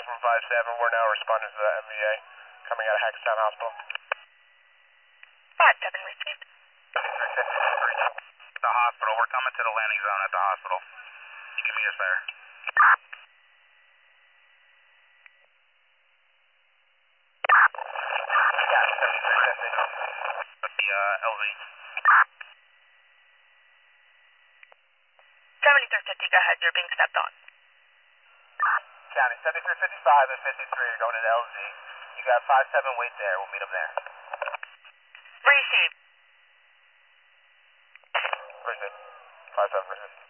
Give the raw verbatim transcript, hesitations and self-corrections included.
from five seven. We're now responding to the M V A coming out of Hackettstown Hospital. five seven received. The hospital. We're coming to the landing zone at the hospital. You can meet us there. Yeah, seventy-three fifty. The uh, L Z. seventy-three fifty, go ahead, you're being stepped on. County, seventy-three fifty-five and fifty-three are going to the L Z. You got five seven wait there. We'll meet them there. Received. Received. five seven, received.